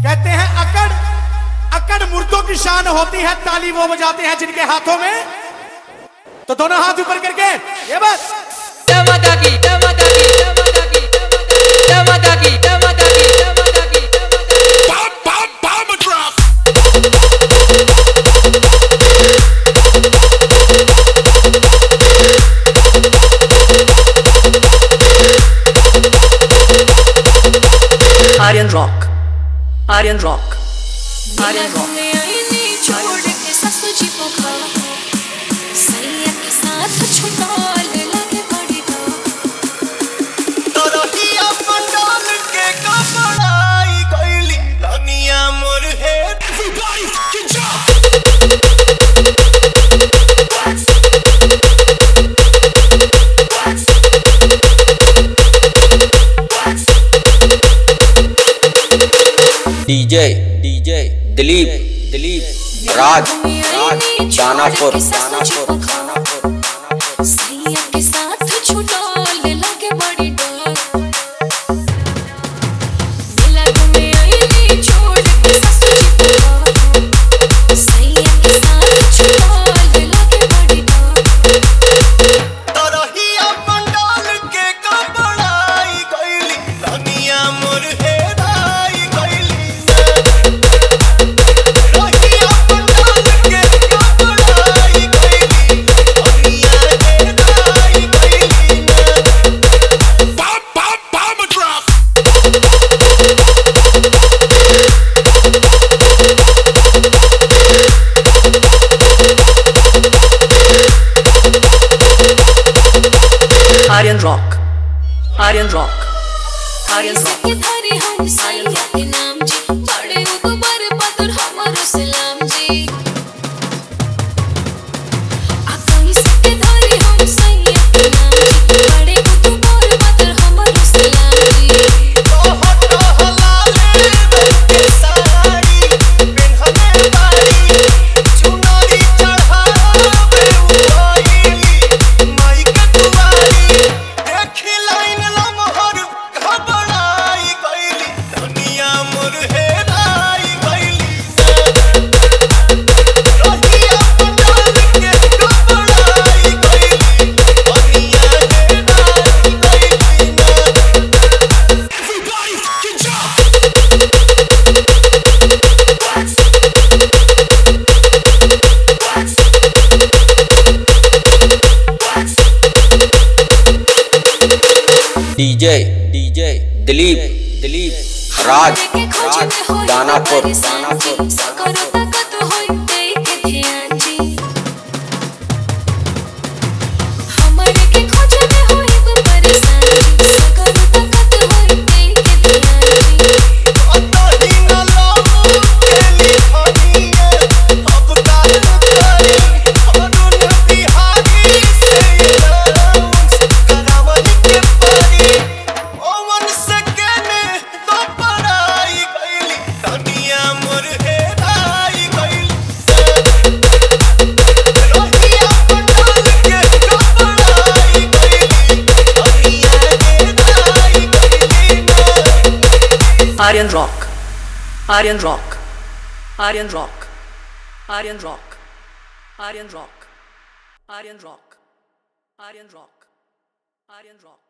कहते हैं अकड़ अकड़ मुर्दों की शान होती है, ताली वो बजाते हैं जिनके हाथों में। तो दोनों हाथ ऊपर करके ये बस Aryan Rock, Aryan Rock, Aryan Rock. छोड़ के ससुर जी को खा सैया के साथ छुटोल लगे बड़ी तरहिया पंडाल के कपड़ाई गइली दुनिया मोर है। Everybody fucking jump! DJ Dilip राज दानापुर सैया के साथ छुटोल लगे बड़ी डर मिला घूमे आई छोड़ के ससुर जी को सैया के साथ छुटोल लगे बड़ी डर तरहिया पंडाल के कपड़ाई गइली दुनिया मोर है। Aryan Rock, Aryan Rock, Aryan Rock. के थारे हम सैया के नाम जी बड़े उबर बदर हमारो सलाम जी आकाई से थारे हम सैया के नाम जी बड़े उबर बदर हमारो सलाम जी बहुत हलाले के साड़ी पेन्हले बाड़ी चुनरी चढ़ावे उइली माई के दुआरी देखी लाइन लमहर घबराई गइली दुनिया मोर हेराई गइली रहिया पंडाल के घबराई गइली दुनिया हेराई गइली। Everybody fucking jump! DJ Dilip राज दानापुर सकरो ताकत होई देख ध्यान जी हमारे के खोज में होई परेशान जी सकरो ताकत होई देख ध्यान जी अतही न लाऊ केली हनिए अब काल करी अरुण बिहारी से अनाउंस करावनी के परी ओवन से केने तो पढ़ाई गइली दुनिया मोर हेराई गइली रहिया पंडाल के घबराई गइली दुनिया हेराई गइली। Aryan Rock, Aryan Rock, Aryan Rock, Aryan Rock, Aryan Rock, Aryan Rock, Aryan Rock, Aryan Rock.